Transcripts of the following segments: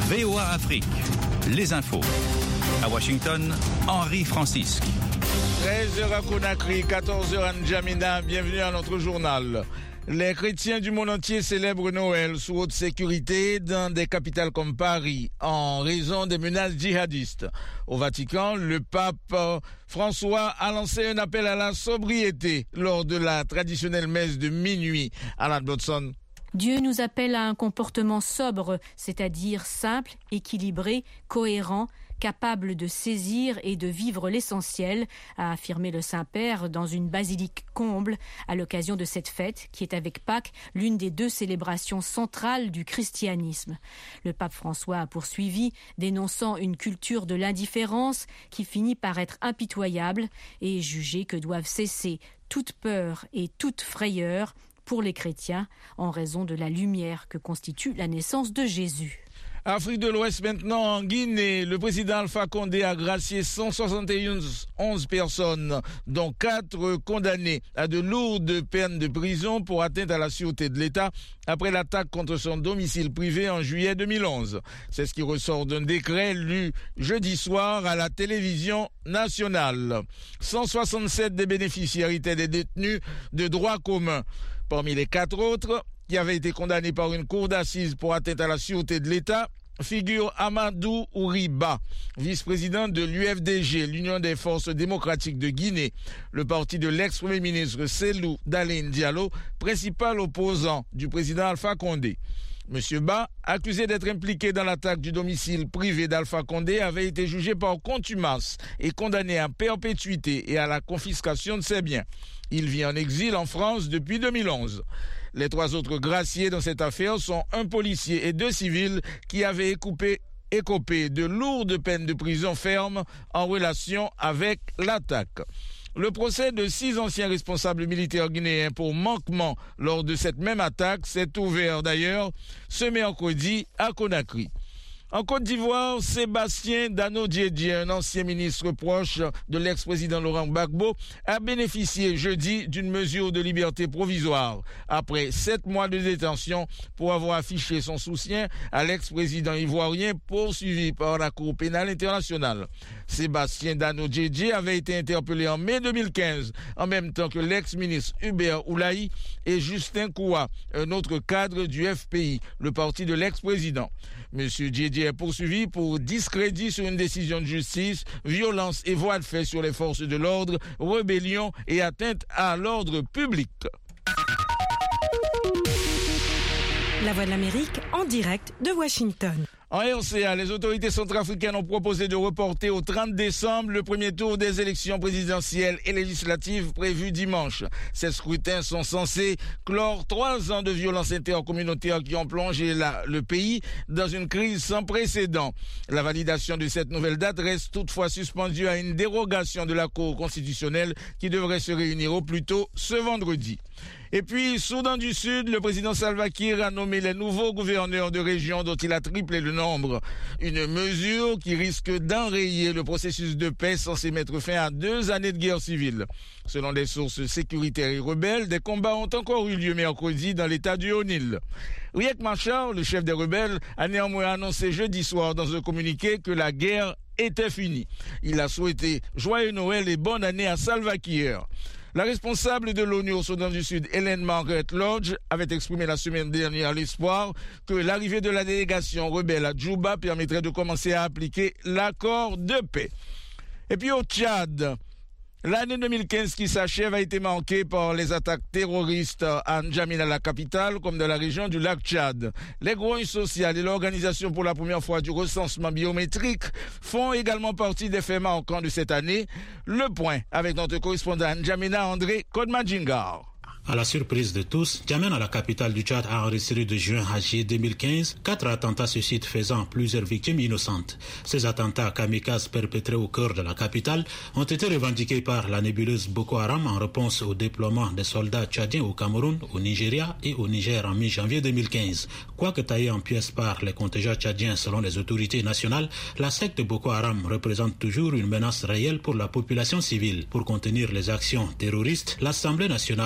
VOA Afrique, les infos. À Washington, Henri Francisque. 13h à Conakry, 14h à N'Djamena, bienvenue à notre journal. Les chrétiens du monde entier célèbrent Noël sous haute sécurité dans des capitales comme Paris en raison des menaces djihadistes. Au Vatican, le pape François a lancé un appel à la sobriété lors de la traditionnelle messe de minuit. Alan Dodson. Dieu nous appelle à un comportement sobre, c'est-à-dire simple, équilibré, cohérent, capable de saisir et de vivre l'essentiel, a affirmé le Saint-Père dans une basilique comble à l'occasion de cette fête qui est avec Pâques l'une des deux célébrations centrales du christianisme. Le pape François a poursuivi, dénonçant une culture de l'indifférence qui finit par être impitoyable et jugé que doivent cesser toute peur et toute frayeur pour les chrétiens en raison de la lumière que constitue la naissance de Jésus. Afrique de l'Ouest maintenant, en Guinée, le président Alpha Condé a gracié 171 personnes, dont 4 condamnées à de lourdes peines de prison pour atteinte à la sûreté de l'État après l'attaque contre son domicile privé en juillet 2011. C'est ce qui ressort d'un décret lu jeudi soir à la télévision nationale. 167 des bénéficiaires étaient des détenus de droit commun. Parmi les 4 autres, qui avaient été condamnés par une cour d'assises pour atteinte à la sûreté de l'État, figure Amadou Ouriba, vice-président de l'UFDG, l'Union des forces démocratiques de Guinée, le parti de l'ex-premier ministre Cellou Dalein Diallo, principal opposant du président Alpha Condé. Monsieur Ba, accusé d'être impliqué dans l'attaque du domicile privé d'Alpha Condé, avait été jugé par contumace et condamné à perpétuité et à la confiscation de ses biens. Il vit en exil en France depuis 2011. Les 3 autres graciés dans cette affaire sont un policier et 2 civils qui avaient écopé de lourdes peines de prison ferme en relation avec l'attaque. Le procès de 6 anciens responsables militaires guinéens pour manquement lors de cette même attaque s'est ouvert d'ailleurs ce mercredi à Conakry. En Côte d'Ivoire, Sébastien Dano-Diédié, un ancien ministre proche de l'ex-président Laurent Gbagbo, a bénéficié jeudi d'une mesure de liberté provisoire après 7 mois de détention pour avoir affiché son soutien à l'ex-président ivoirien poursuivi par la Cour pénale internationale. Sébastien Dano-Diédié avait été interpellé en mai 2015, en même temps que l'ex-ministre Hubert Oulaï et Justin Koua, un autre cadre du FPI, le parti de l'ex-président. Monsieur Diédié est poursuivi pour discrédit sur une décision de justice, violence et voie de fait sur les forces de l'ordre, rébellion et atteinte à l'ordre public. La Voix de l'Amérique en direct de Washington. En RCA, les autorités centrafricaines ont proposé de reporter au 30 décembre le premier tour des élections présidentielles et législatives prévues dimanche. Ces scrutins sont censés clore 3 ans de violences intercommunautaires qui ont plongé le pays dans une crise sans précédent. La validation de cette nouvelle date reste toutefois suspendue à une dérogation de la Cour constitutionnelle qui devrait se réunir au plus tôt ce vendredi. Et puis, Soudan du Sud, le président Salva Kiir a nommé les nouveaux gouverneurs de région dont il a triplé le nombre. Une mesure qui risque d'enrayer le processus de paix censé mettre fin à 2 années de guerre civile. Selon des sources sécuritaires et rebelles, des combats ont encore eu lieu mercredi dans l'état du Haut-Nil. Riek Machar, le chef des rebelles, a néanmoins annoncé jeudi soir dans un communiqué que la guerre était finie. Il a souhaité joyeux Noël et bonne année à Salva Kiir. La responsable de l'ONU au Soudan du Sud, Hélène Margaret Lodge, avait exprimé la semaine dernière l'espoir que l'arrivée de la délégation rebelle à Djouba permettrait de commencer à appliquer l'accord de paix. Et puis au Tchad, l'année 2015 qui s'achève a été marquée par les attaques terroristes à N'Djamena, la capitale, comme dans la région du lac Tchad. Les grouilles sociales et l'organisation pour la première fois du recensement biométrique font également partie des faits marquants de cette année. Le point avec notre correspondant à N'Djamena, André Kodmadjingar. À la surprise de tous, N'Djamena, la capitale du Tchad, a enregistré de juin à juillet 2015 4 attentats suicides faisant plusieurs victimes innocentes. Ces attentats kamikazes perpétrés au cœur de la capitale ont été revendiqués par la nébuleuse Boko Haram en réponse au déploiement des soldats tchadiens au Cameroun, au Nigeria et au Niger en mi-janvier 2015. Quoique taillée en pièces par les contingents tchadiens selon les autorités nationales, la secte Boko Haram représente toujours une menace réelle pour la population civile. Pour contenir les actions terroristes, l'Assemblée nationale a adopté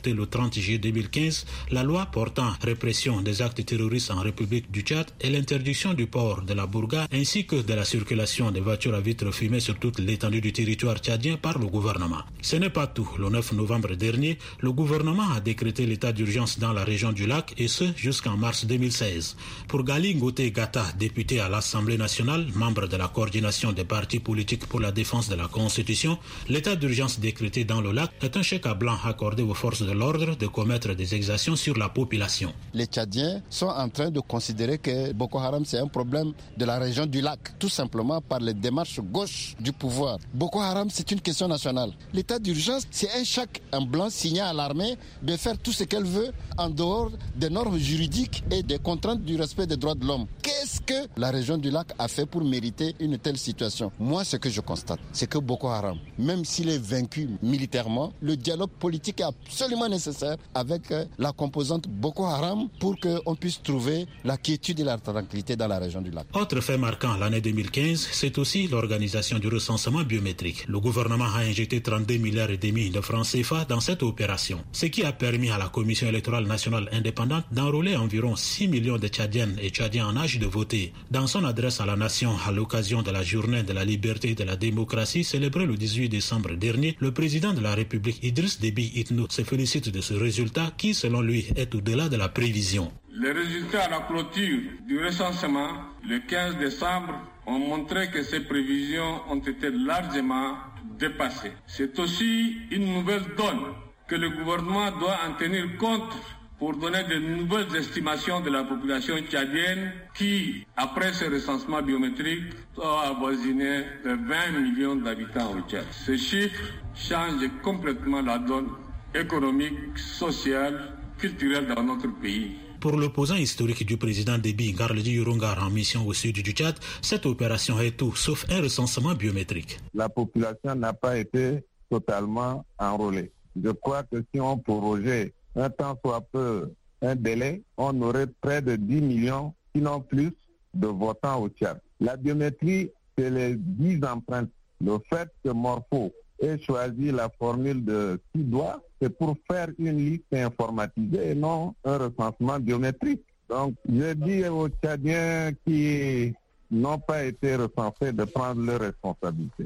adopté le 30 juillet 2015 la loi portant répression des actes terroristes en République du Tchad et l'interdiction du port de la bourga ainsi que de la circulation des voitures à vitres fumées sur toute l'étendue du territoire tchadien par le gouvernement. Ce n'est pas tout. Le 9 novembre dernier, le gouvernement a décrété l'état d'urgence dans la région du lac et ce jusqu'en mars 2016. Pour Gali Ngote Gata, député à l'Assemblée nationale, membre de la coordination des partis politiques pour la défense de la Constitution, l'état d'urgence décrété dans le lac est un chèque à blanc accordé aux forces de l'ordre de commettre des exactions sur la population. Les Tchadiens sont en train de considérer que Boko Haram c'est un problème de la région du lac, tout simplement par les démarches gauches du pouvoir. Boko Haram c'est une question nationale. L'état d'urgence c'est un chèque en blanc signé à l'armée de faire tout ce qu'elle veut en dehors des normes juridiques et des contraintes du respect des droits de l'homme. Qu'est-ce que la région du lac a fait pour mériter une telle situation? Moi, ce que je constate, c'est que Boko Haram, même s'il est vaincu militairement, le dialogue politique est absolument nécessaire avec la composante Boko Haram pour qu'on puisse trouver la quiétude et la tranquillité dans la région du lac. Autre fait marquant l'année 2015, c'est aussi l'organisation du recensement biométrique. Le gouvernement a injecté 32,5 milliards de francs CFA dans cette opération, ce qui a permis à la Commission électorale nationale indépendante d'enrôler environ 6 millions de Tchadiennes et Tchadiens en âge de voter. Dans son adresse à la nation à l'occasion de la journée de la liberté et de la démocratie célébrée le 18 décembre dernier, le président de la République Idriss Déby Itno se félicite de ce résultat qui, selon lui, est au-delà de la prévision. Les résultats à la clôture du recensement le 15 décembre ont montré que ces prévisions ont été largement dépassées. C'est aussi une nouvelle donne que le gouvernement doit en tenir compte pour donner de nouvelles estimations de la population tchadienne qui, après ce recensement biométrique, doit avoisiner de 20 millions d'habitants au Tchad. Ce chiffre change complètement la donne économique, sociale, culturelle dans notre pays. Pour l'opposant historique du président Déby, Garledi Yurungar, en mission au sud du Tchad, cette opération est tout sauf un recensement biométrique. La population n'a pas été totalement enrôlée. Je crois que si on prorogeait un temps soit peu un délai, on aurait près de 10 millions, sinon plus, de votants au Tchad. La biométrie, c'est les 10 empreintes. Le fait que Morpho ait choisi la formule de 6 doigts, c'est pour faire une liste informatisée et non un recensement biométrique. Donc, je dis aux Tchadiens qui n'ont pas été recensés de prendre leurs responsabilités.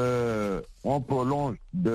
On prolonge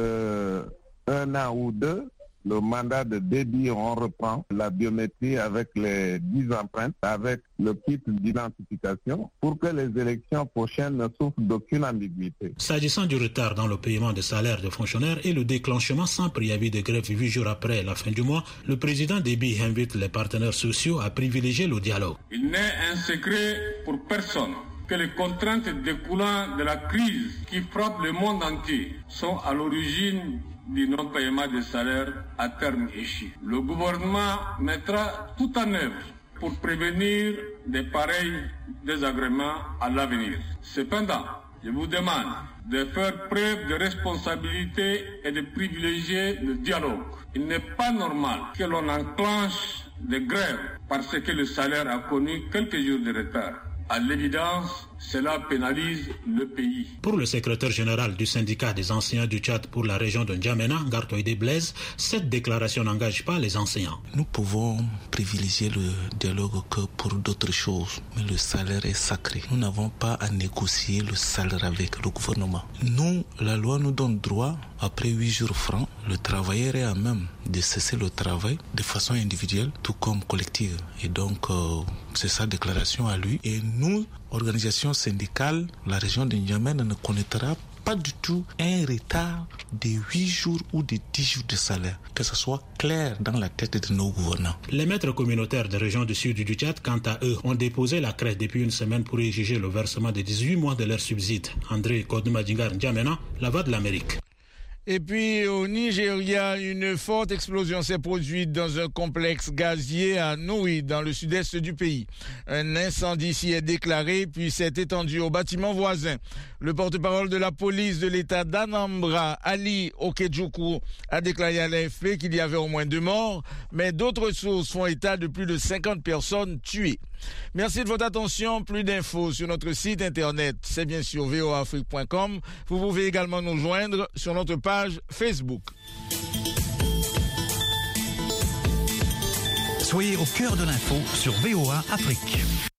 de 1 an ou 2 le mandat de Déby, on reprend la biométrie avec les 10 empreintes, avec le kit d'identification, pour que les élections prochaines ne souffrent d'aucune ambiguïté. S'agissant du retard dans le paiement des salaires des fonctionnaires et le déclenchement sans préavis de grève 8 jours après la fin du mois, le président Déby invite les partenaires sociaux à privilégier le dialogue. Il n'est un secret pour personne que les contraintes découlant de la crise qui frappe le monde entier sont à l'origine du non-paiement des salaires à terme échu. Le gouvernement mettra tout en œuvre pour prévenir de pareils désagréments à l'avenir. Cependant, je vous demande de faire preuve de responsabilité et de privilégier le dialogue. Il n'est pas normal que l'on enclenche des grèves parce que le salaire a connu quelques jours de retard. À l'évidence, cela pénalise le pays. Pour le secrétaire général du syndicat des enseignants du Tchad pour la région de N'Djamena, Gartoïde Blaise, cette déclaration n'engage pas les enseignants. Nous pouvons privilégier le dialogue que pour d'autres choses, mais le salaire est sacré. Nous n'avons pas à négocier le salaire avec le gouvernement. Nous, la loi nous donne droit, après 8 jours francs, le travailleur est à même de cesser le travail de façon individuelle, tout comme collective. Et donc, c'est sa déclaration à lui. Et nous, organisation syndicale, la région de N'Djamena ne connaîtra pas du tout un retard de 8 jours ou de 10 jours de salaire, que ce soit clair dans la tête de nos gouvernants. Les maîtres communautaires de région du sud du Tchad, quant à eux, ont déposé la crête depuis une semaine pour exiger le versement de 18 mois de leur subside. André Kodoumadingar N'Djamena, La Voix de l'Amérique. Et puis au Nigeria, une forte explosion s'est produite dans un complexe gazier à Noui, dans le sud-est du pays. Un incendie s'y est déclaré puis s'est étendu aux bâtiments voisins. Le porte-parole de la police de l'État d'Anambra, Ali Okechukwu, a déclaré à l'AFP qu'il y avait au moins 2 morts, mais d'autres sources font état de plus de 50 personnes tuées. Merci de votre attention. Plus d'infos sur notre site internet, c'est bien sûr voaafrique.com. Vous pouvez également nous joindre sur notre page Facebook. Soyez au cœur de l'info sur VOA Afrique.